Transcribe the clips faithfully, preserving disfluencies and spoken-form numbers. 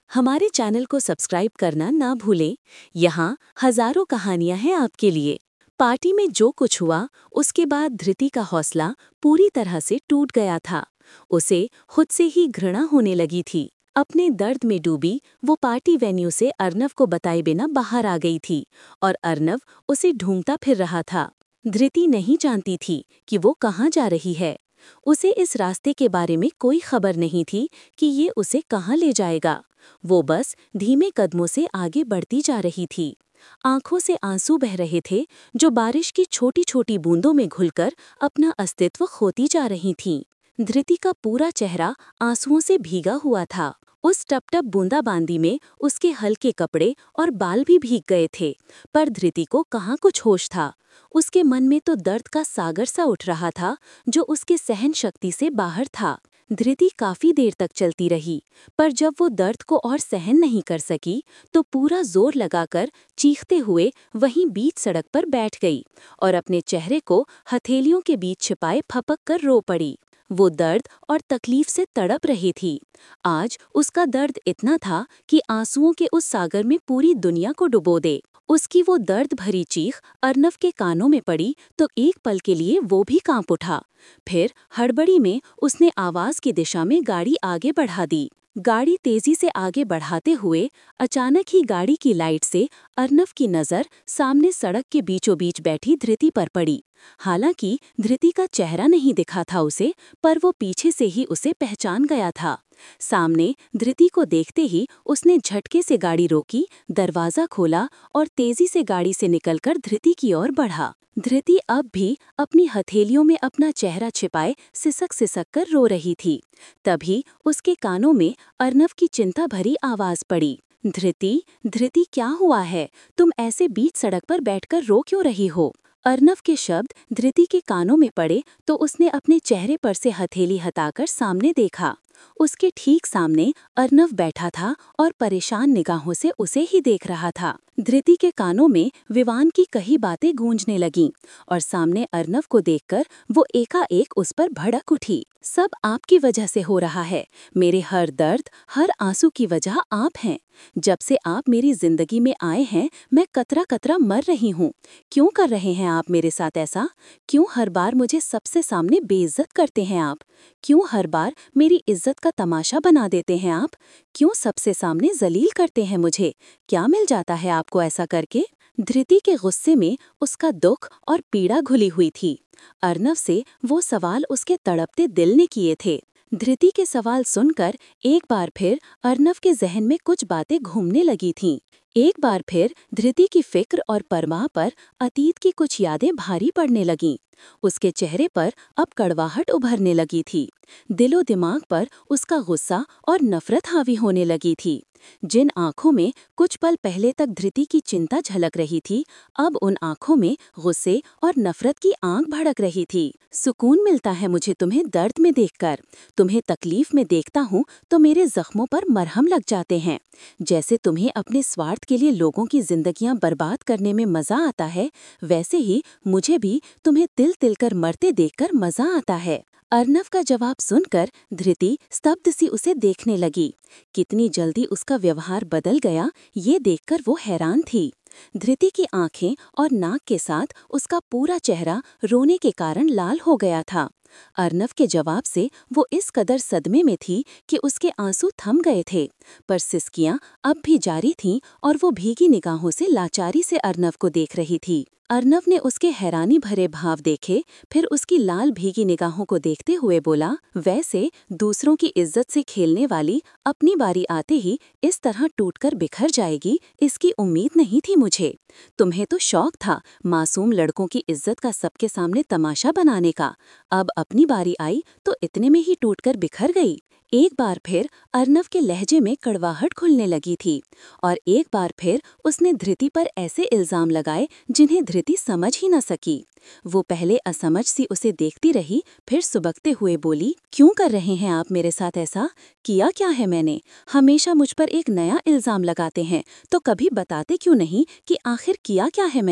हमारे चैनल को सब्सक्राइब करना ना भूलें। यहाँ हजारों कहानियां हैं आपके लिए। पार्टी में जो कुछ हुआ उसके बाद धृति का हौसला पूरी तरह से टूट गया था। उसे खुद से ही घृणा होने लगी थी। अपने दर्द में डूबी वो पार्टी वेन्यू से अर्नव को बताए बिना बाहर आ गई थी और अर्नव उसे ढूंढता फिर रहा था। धृति नहीं जानती थी कि वो कहाँ जा रही है। उसे इस रास्ते के बारे में कोई खबर नहीं थी कि ये उसे कहाँ ले जाएगा। वो बस धीमे कदमों से आगे बढ़ती जा रही थी। आंखों से आंसू बह रहे थे जो बारिश की छोटी छोटी बूंदों में घुलकर अपना अस्तित्व खोती जा रही थीं। धृति का पूरा चेहरा आंसुओं से भीगा हुआ था। उस टपटप बूंदाबांदी में उसके हल्के कपड़े और बाल भी भीग गए थे, पर धृति को कहाँ कुछ होश था। उसके मन में तो दर्द का सागर सा उठ रहा था जो उसके सहन शक्ति से बाहर था। धृति काफी देर तक चलती रही, पर जब वो दर्द को और सहन नहीं कर सकी तो पूरा जोर लगाकर चीखते हुए वहीं बीच सड़क पर बैठ गई और अपने चेहरे को हथेलियों के बीच छिपाए फपक कर रो पड़ी। वो दर्द और तकलीफ से तड़प रही थी। आज उसका दर्द इतना था कि आंसुओं के उस सागर में पूरी दुनिया को डुबो दे। उसकी वो दर्द भरी चीख अर्नव के कानों में पड़ी तो एक पल के लिए वो भी कांप उठा। फिर हड़बड़ी में उसने आवाज की दिशा में गाड़ी आगे बढ़ा दी। गाड़ी तेजी से आगे बढ़ाते हुए अचानक ही गाड़ी की लाइट से अर्नव की नज़र सामने सड़क के बीचों बीच बैठी धृति पर पड़ी। हालांकि धृति का चेहरा नहीं दिखा था उसे, पर वो पीछे से ही उसे पहचान गया था। सामने धृति को देखते ही उसने झटके से गाड़ी रोकी, दरवाजा खोला और तेजी से गाड़ी से निकलकर धृति की ओर बढ़ा। धृति अब भी अपनी हथेलियों में अपना चेहरा छिपाए सिसक सिसक कर रो रही थी। तभी उसके कानों में अर्नव की चिंता भरी आवाज पड़ी। धृति, धृति, क्या हुआ है? तुम ऐसे बीच सड़क पर बैठकर रो क्यों रही हो? अर्नव के शब्द धृति के कानों में पड़े तो उसने अपने चेहरे पर से हथेली हटाकर सामने देखा। उसके ठीक सामने अर्नव बैठा था और परेशान निगाहों से उसे ही देख रहा था। धृति के कानों में विवान की कई बातें गूंजने लगीं और सामने अर्नव को देखकर वो एकाएक उस पर भड़क उठी। सब आपकी वजह से हो रहा है। मेरे हर दर्द, हर आंसू की वजह आप हैं। जब से आप मेरी जिंदगी में आए हैं मैं कतरा कतरा मर रही हूँ। क्यों कर रहे हैं आप मेरे साथ ऐसा? क्यों हर बार मुझे सबसे सामने बेइज्जत करते हैं आप? क्यों हर बार मेरी इज्जत का तमाशा बना देते हैं आप? क्यों सबसे सामने जलील करते हैं मुझे? क्या मिल जाता है आपको ऐसा करके? धृति के गुस्से में उसका दुख और पीड़ा घुली हुई थी। अर्नव से वो सवाल उसके तड़पते दिल ने किए थे। धृति के सवाल सुनकर एक बार फिर अर्नव के जहन में कुछ बातें घूमने लगी थीं। एक बार फिर धृति की फिक्र और परवाह पर अतीत की कुछ यादें भारी पड़ने लगीं। उसके चेहरे पर अब कड़वाहट उभरने लगी थी। दिलो दिमाग पर उसका गुस्सा और नफरत हावी होने लगी थी। जिन आंखों में कुछ पल पहले तक धृति की चिंता झलक रही थी, अब उन आंखों में गुस्से और नफरत की आंख भड़क रही थी। सुकून मिलता है मुझे तुम्हें दर्द में देखकर। तुम्हें तकलीफ में देखता हूँ तो मेरे जख्मों पर मरहम लग जाते हैं। जैसे तुम्हें अपने स्वार्थ के लिए लोगों की जिंदगियां बर्बाद करने में मजा आता है, वैसे ही मुझे भी तुम्हें तिल तिल कर मरते देखकर मजा आता है। अर्नव का जवाब सुनकर धृति स्तब्ध सी उसे देखने लगी। कितनी जल्दी उसका व्यवहार बदल गया ये देखकर वो हैरान थी। धृति की आंखें और नाक के साथ उसका पूरा चेहरा रोने के कारण लाल हो गया था। अर्नव के जवाब से वो इस कदर सदमे में थी कि उसके आंसू थम गए थे, पर सिसकियां अब भी जारी थीं और वो भीगी निगाहों से लाचारी से अर्नव को देख रही थी। अर्नव ने उसके हैरानी भरे भाव देखे, फिर उसकी लाल भीगी निगाहों को देखते हुए बोला, वैसे दूसरों की इज्जत से खेलने वाली अपनी बारी आते ही इस तरह टूटकर बिखर जाएगी, इसकी उम्मीद नहीं थी मुझे। तुम्हें तो शौक था मासूम लड़कों की इज्जत का सबके सामने तमाशा बनाने का। अब अपनी बारी आई तो इतने में ही टूटकर बिखर गई। एक बार फिर अर्नव के लहजे में कड़वाहट खुलने लगी थी और एक बार फिर उसने धृति पर ऐसे इल्जाम लगाए जिन्हें धृति समझ ही न सकी। वो पहले असमझ सी उसे देखती रही, फिर सुबकते हुए बोली, क्यों कर रहे हैं आप मेरे साथ ऐसा? किया क्या है मैंने? हमेशा मुझ पर एक नया इल्जाम लगाते हैं तो कभी बताते क्यों नहीं कि आखिर किया क्या है मैंने?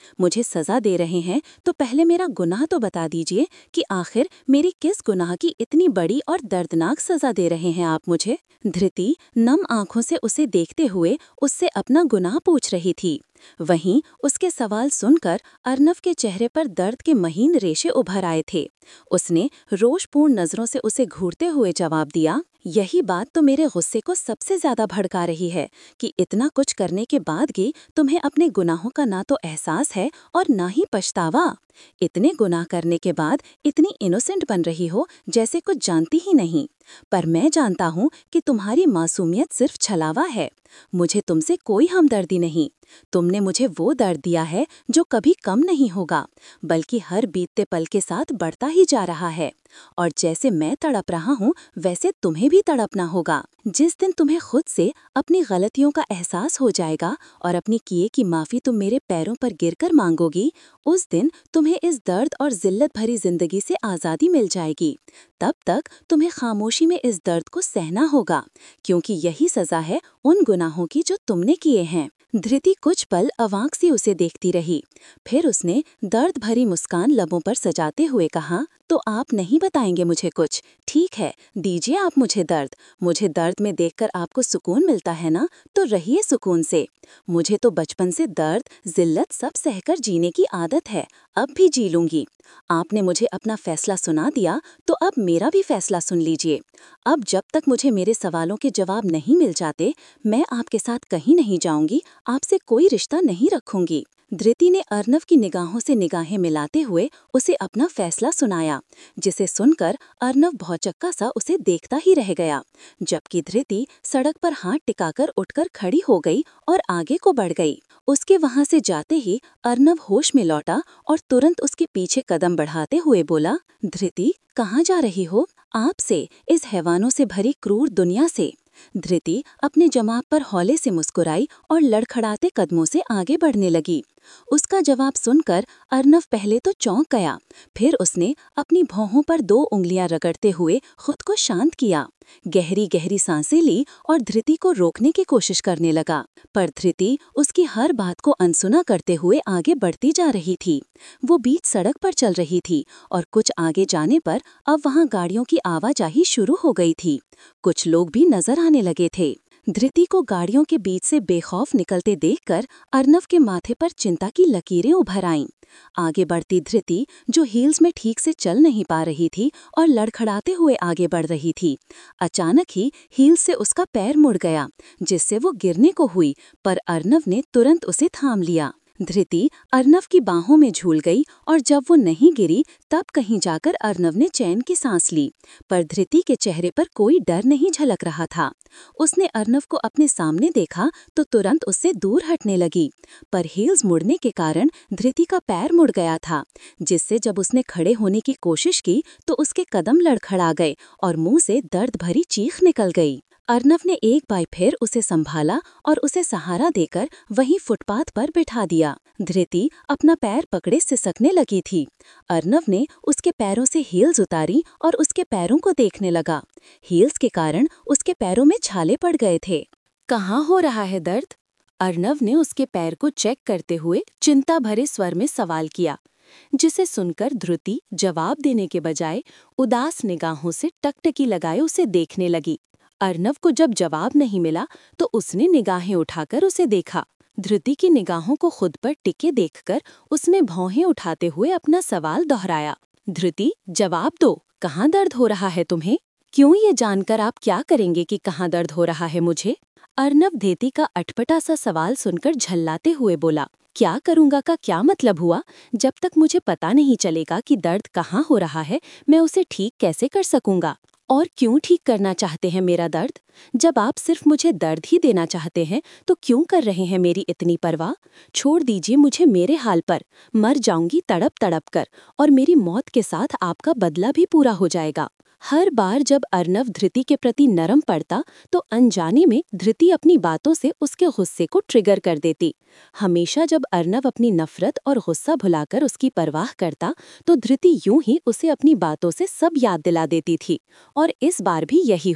मुझे सजा दे रहे हैं तो पहले मेरा गुनाह तो बता दीजिए कि आखिर मेरी किस गुनाह की इतनी बड़ी और दर्दनाक सजा दे रहे हैं आप मुझे। धृति नम आंखों से उसे देखते हुए उससे अपना गुनाह पूछ रही थी। वहीं उसके सवाल सुनकर अर्नव के चेहरे पर दर्द के महीन रेशे उभर आए थे। उसने रोषपूर्ण नजरों से उसे घूरते हुए जवाब दिया, यही बात तो मेरे गुस्से को सबसे ज्यादा भड़का रही है कि इतना कुछ करने के बाद भी तुम्हें अपने गुनाहों का ना तो एहसास है और ना ही पछतावा। इतने गुनाह करने के बाद इतनी इनोसेंट बन रही हो जैसे कुछ जानती ही नहीं। पर मैं जानता हूँ कि तुम्हारी मासूमियत सिर्फ छलावा है। मुझे तुमसे कोई हमदर्दी नहीं। तुमने मुझे वो दर्द दिया है जो कभी कम नहीं होगा, बल्कि हर बीतते पल के साथ बढ़ता ही जा रहा है। और जैसे मैं तड़प रहा हूँ वैसे तुम्हें भी तड़पना होगा। जिस दिन तुम्हें खुद से अपनी गलतियों का एहसास हो जाएगा और अपनी किए की माफी तुम मेरे पैरों पर गिरकर मांगोगी, उस दिन तुम्हें इस दर्द और जिल्लत भरी जिंदगी से आज़ादी मिल जाएगी। तब तक तुम्हें खामोशी में इस दर्द को सहना होगा, क्योंकि यही सजा है उन गुनाहों की जो तुमने किए हैं। धृति कुछ पल अवाक सी उसे देखती रही। फिर उसने दर्द भरी मुस्कान लबों पर सजाते हुए कहा, तो आप नहीं बताएंगे मुझे कुछ? ठीक है, दीजिए आप मुझे दर्द। मुझे दर्द में देखकर आपको सुकून मिलता है ना, तो रहिए सुकून से। मुझे तो बचपन से दर्द जिल्लत सब सहकर जीने की आदत है, अब भी जी लूंगी। आपने मुझे अपना फैसला सुना दिया तो अब मेरा भी फैसला सुन लीजिए। अब जब तक मुझे मेरे सवालों के जवाब नहीं मिल जाते, मैं आपके साथ कहीं नहीं जाऊंगी, आपसे कोई रिश्ता नहीं रखूंगी। धृति ने अर्नव की निगाहों से निगाहें मिलाते हुए उसे अपना फैसला सुनाया, जिसे सुनकर अर्नव भौचक्का सा उसे देखता ही रह गया, जबकि धृति सड़क पर हाथ टिकाकर उठकर खड़ी हो गई और आगे को बढ़ गई। उसके वहां से जाते ही अर्नव होश में लौटा और तुरंत उसके पीछे कदम बढ़ाते हुए बोला, धृति कहाँ जा रही हो? आपसे, इस हैवानों से भरी क्रूर दुनिया से। धृति अपने जवाब पर हौले से मुस्कुराई और लड़खड़ाते कदमों से आगे बढ़ने लगी। उसका जवाब सुनकर अर्नव पहले तो चौंक गया, फिर उसने अपनी भौहों पर दो उंगलियां रगड़ते हुए खुद को शांत किया, गहरी गहरी सांसें ली और धृति को रोकने की कोशिश करने लगा। पर धृति उसकी हर बात को अनसुना करते हुए आगे बढ़ती जा रही थी। वो बीच सड़क पर चल रही थी और कुछ आगे जाने पर अब वहां गाड़ियों की आवाजाही शुरू हो गई थी। कुछ लोग भी नजर आने लगे थे। धृति को गाड़ियों के बीच से बेखौफ निकलते देखकर अर्नव के माथे पर चिंता की लकीरें उभर आईं। आगे बढ़ती धृति, जो हील्स में ठीक से चल नहीं पा रही थी और लड़खड़ाते हुए आगे बढ़ रही थी, अचानक ही हील्स से उसका पैर मुड़ गया, जिससे वो गिरने को हुई, पर अर्नव ने तुरंत उसे थाम लिया। धृति अर्नव की बाहों में झूल गई और जब वो नहीं गिरी तब कहीं जाकर अर्नव ने चैन की सांस ली, पर धृति के चेहरे पर कोई डर नहीं झलक रहा था। उसने अर्नव को अपने सामने देखा तो तुरंत उससे दूर हटने लगी, पर हील्स मुड़ने के कारण धृति का पैर मुड़ गया था, जिससे जब उसने खड़े होने की कोशिश की तो उसके कदम लड़खड़ा गए और मुंह से दर्द भरी चीख निकल गई। अर्नव ने एक बार फिर उसे संभाला और उसे सहारा देकर वहीं फुटपाथ पर बिठा दिया। धृति अपना पैर पकड़े सिसकने लगी थी। अर्नव ने उसके पैरों से हील्स उतारी और उसके पैरों को देखने लगा। हील्स के कारण उसके पैरों में छाले पड़ गए थे। कहाँ हो रहा है दर्द? अर्नव ने उसके पैर को चेक करते हुए चिंता भरे स्वर में सवाल किया, जिसे सुनकर धृति जवाब देने के बजाय उदास निगाहों से टकटकी लगाए उसे देखने लगी। अर्नव को जब जवाब नहीं मिला तो उसने निगाहें उठाकर उसे देखा। धृति की निगाहों को खुद पर टिके देखकर उसने भौहें उठाते हुए अपना सवाल दोहराया, धृति जवाब दो, कहाँ दर्द हो रहा है तुम्हें? क्यों ये जानकर आप क्या करेंगे कि कहाँ दर्द हो रहा है मुझे? अर्नव धृति का अटपटा सा सवाल सुनकर झल्लाते हुए बोला, क्या करूंगा का क्या मतलब हुआ? जब तक मुझे पता नहीं चलेगा कि दर्द कहाँ हो रहा है, मैं उसे ठीक कैसे कर सकूंगा? और क्यों ठीक करना चाहते हैं मेरा दर्द? जब आप सिर्फ मुझे दर्द ही देना चाहते हैं तो क्यों कर रहे हैं मेरी इतनी परवाह? छोड़ दीजिए मुझे मेरे हाल पर, मर जाऊंगी तड़प तड़प कर और मेरी मौत के साथ आपका बदला भी पूरा हो जाएगा। हर बार जब अर्नव धृति के प्रति नरम पड़ता तो अनजाने में धृति अपनी बातों से उसके गुस्से को ट्रिगर कर देती। हमेशा जब अर्नव अपनी नफरत और गुस्सा भुलाकर उसकी परवाह करता तो धृति यूं ही उसे अपनी बातों से सब याद दिला देती थी, और इस बार भी यही हुआ।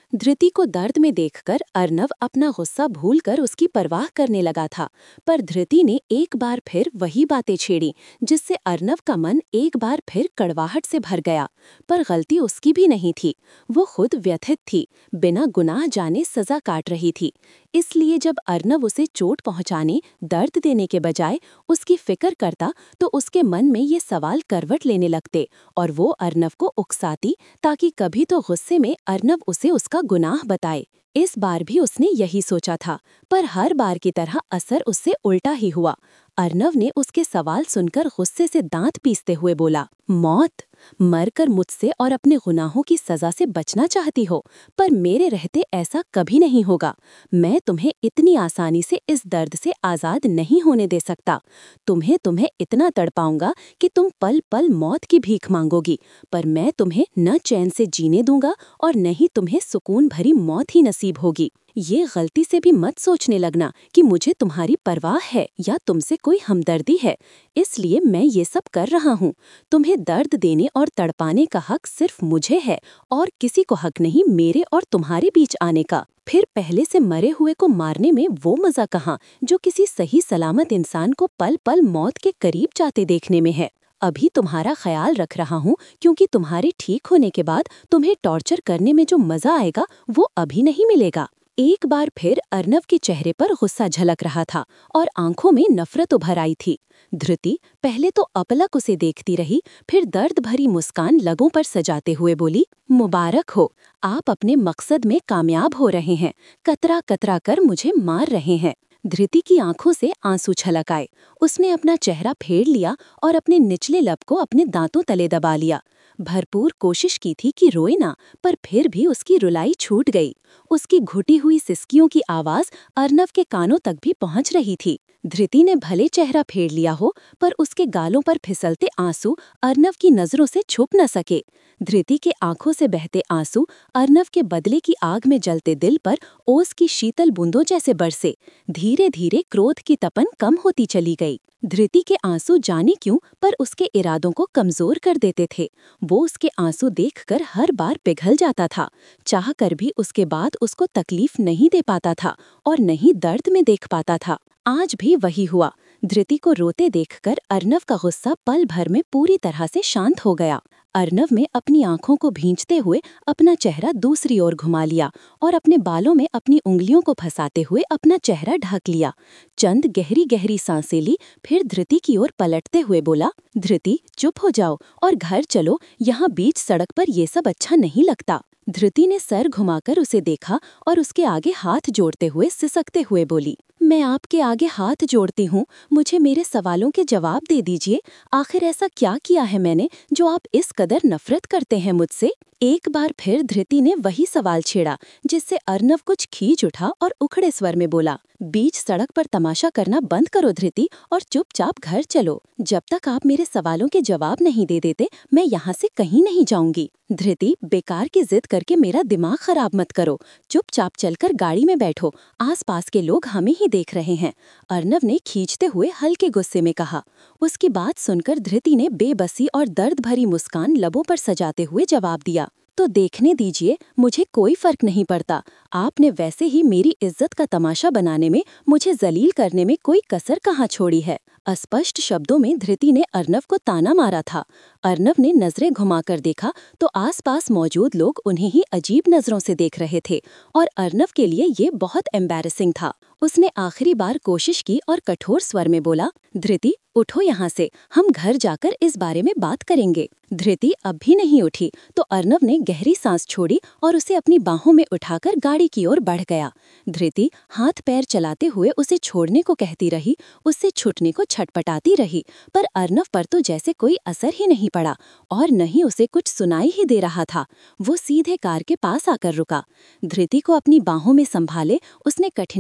धृति को दर्द में देखकर अर्नव अपना गुस्सा भूलकर उसकी परवाह करने लगा था, पर धृति ने एक बार फिर वही बातें छेड़ी जिससे अर्नव का मन एक बार फिर कड़वाहट से भर गया। पर गलती उसकी भी नहीं थी, वो खुद व्यथित थी, बिना गुनाह जाने सजा काट रही थी। इसलिए जब अर्नव उसे चोट पहुंचाने, दर्द देने के बजाय उसकी फिक्र करता तो उसके मन में ये सवाल करवट लेने लगते और वो अर्नव को उकसाती ताकि कभी तो गुस्से में अर्नव उसे उसका गुनाह बताए। इस बार भी उसने यही सोचा था, पर हर बार की तरह असर उससे उल्टा ही हुआ। अर्नव ने उसके सवाल सुनकर गुस्से से दांत पीसते हुए बोला, मौत? मरकर मुझसे और अपने गुनाहों की सजा से बचना चाहती हो, पर मेरे रहते ऐसा कभी नहीं होगा। मैं तुम्हें इतनी आसानी से इस दर्द से आज़ाद नहीं होने दे सकता। तुम्हें तुम्हें इतना तड़पाऊंगा कि तुम पल पल मौत की भीख मांगोगी, पर मैं तुम्हें न चैन से जीने दूंगा और न ही तुम्हें सुकून भरी मौत ही नसीब होगी। ये गलती से भी मत सोचने लगना कि मुझे तुम्हारी परवाह है या तुमसे कोई हमदर्दी है, इसलिए मैं ये सब कर रहा हूँ। तुम्हें दर्द देने और तड़पाने का हक सिर्फ मुझे है और किसी को हक नहीं मेरे और तुम्हारे बीच आने का। फिर पहले से मरे हुए को मारने में वो मजा कहाँ जो किसी सही सलामत इंसान को पल पल मौत के करीब जाते देखने में है। अभी तुम्हारा ख्याल रख रहा हूँ क्योंकि तुम्हारे ठीक होने के बाद तुम्हें टॉर्चर करने में जो मजा आएगा वो अभी नहीं मिलेगा। एक बार फिर अर्नव के चेहरे पर गुस्सा झलक रहा था और आंखों में नफरत उभर आई थी। धृति पहले तो अपलक उसे देखती रही, फिर दर्द भरी मुस्कान लगों पर सजाते हुए बोली, मुबारक हो, आप अपने मकसद में कामयाब हो रहे हैं। कतरा कतरा कर मुझे मार रहे हैं। धृति की आंखों से आंसू छलक आए। उसने अपना चेहरा फेर लिया और अपने निचले लब को अपने दांतों तले दबा लिया। भरपूर कोशिश की थी कि रोए ना, पर फिर भी उसकी रुलाई छूट गई। उसकी घुटी हुई सिसकियों की आवाज अर्नव के कानों तक भी पहुंच रही थी। धृति ने भले चेहरा फेर लिया हो, पर उसके गालों पर फिसलते आंसू अर्नव की नजरों से छुप न सके। धृति के आंखों से बहते आंसू अर्नव के बदले की आग में जलते दिल पर ओस की शीतल बूंदों जैसे बरसे। धीरे धीरे क्रोध की तपन कम होती चली गई। धृति के आंसू जाने क्यों पर उसके इरादों को कमजोर कर देते थे। वो उसके आंसू देखकर हर बार पिघल जाता था, चाह कर भी उसके बाद उसको तकलीफ नहीं दे पाता था और नहीं दर्द में देख पाता था। आज भी वही हुआ। धृति को रोते देखकर अर्नव का गुस्सा पल भर में पूरी तरह से शांत हो गया। अर्नव ने अपनी आंखों को भींचते हुए अपना चेहरा दूसरी ओर घुमा लिया और अपने बालों में अपनी उंगलियों को फंसाते हुए अपना चेहरा ढक लिया। चंद गहरी गहरी सांसें ली, फिर धृति की ओर पलटते हुए बोला, धृति चुप हो जाओ और घर चलो, यहाँ बीच सड़क पर ये सब अच्छा नहीं लगता। धृति ने सर घुमाकर उसे देखा और उसके आगे हाथ जोड़ते हुए सिसकते हुए बोली, मैं आपके आगे हाथ जोड़ती हूँ, मुझे मेरे सवालों के जवाब दे दीजिए। आखिर ऐसा क्या किया है मैंने जो आप इस कदर नफरत करते हैं मुझसे? एक बार फिर धृति ने वही सवाल छेड़ा, जिससे अर्नव कुछ खींच उठा और उखड़े स्वर में बोला, बीच सड़क पर तमाशा करना बंद करो धृति और चुपचाप घर चलो। जब तक आप मेरे सवालों के जवाब नहीं दे देते, मैं यहाँ से कहीं नहीं जाऊंगी। धृति, बेकार की जिद करके मेरा दिमाग खराब मत करो। चुपचाप चलकर गाड़ी में बैठो, आसपास के लोग हमें ही देख रहे हैं। अर्नव ने खींचते हुए हल्के गुस्से में कहा। उसकी बात सुनकर धृति ने बेबसी और दर्द भरी मुस्कान लबों पर सजाते हुए जवाब दिया, तो देखने दीजिए, मुझे कोई फर्क नहीं पड़ता। आपने वैसे ही मेरी इज्जत का तमाशा बनाने में, मुझे जलील करने में कोई कसर कहाँ छोड़ी है। अस्पष्ट शब्दों में धृति ने अर्नव को ताना मारा था। अर्नव ने नजरें घुमाकर देखा तो आसपास मौजूद लोग उन्हें ही अजीब नजरों से देख रहे थे और अर्नव के लिए ये बहुत एम्बैरेसिंग था। उसने आखिरी बार कोशिश की और कठोर स्वर में बोला, धृति उठो यहाँ से, हम घर जाकर इस बारे में बात करेंगे। धृति अब भी नहीं उठी तो अर्नव ने गहरी सांस छोड़ी और उसे अपनी बाहों में उठाकर गाड़ी की ओर बढ़ गया। धृति हाथ पैर चलाते हुए उसे छोड़ने को कहती रही, उससे छूटने को छटपटाती रही, पर अर्नव पर तो जैसे कोई असर ही नहीं पड़ा और न ही उसे कुछ सुनाई ही दे रहा था। वो सीधे कार के पास आकर रुका। धृति को अपनी बाहों में संभाले उसने कठिनाई से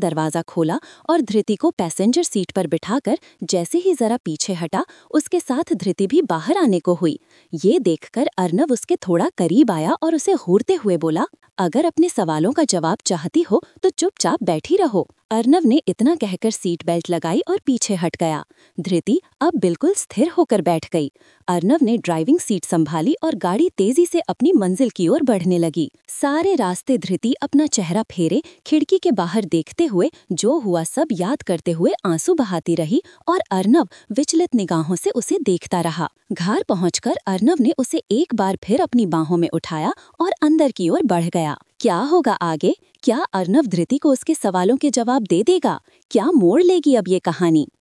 दरवाजा खोला और धृति को पैसेंजर सीट पर बिठाकर जैसे ही जरा पीछे हटा, उसके साथ धृति भी बाहर आने को हुई। ये देखकर अर्नव उसके थोड़ा करीब आया और उसे घूरते हुए बोला, अगर अपने सवालों का जवाब चाहती हो तो चुपचाप बैठी रहो। अर्नव ने इतना कहकर सीट बेल्ट लगाई और पीछे हट गया। धृति अब बिल्कुल स्थिर होकर बैठ गई। अर्नव ने ड्राइविंग सीट संभाली और गाड़ी तेजी से अपनी मंजिल की ओर बढ़ने लगी। सारे रास्ते धृति अपना चेहरा फेरे खिड़की के बाहर देखते हुए जो हुआ सब याद करते हुए आंसू बहाती रही और अर्नव विचलित निगाहों से उसे देखता रहा। घर पहुंचकर अर्नव ने उसे एक बार फिर अपनी बाहों में उठाया और अंदर की ओर बढ़ गया। क्या होगा आगे? क्या अर्नव धृति को उसके सवालों के जवाब दे देगा? क्या मोड़ लेगी अब ये कहानी?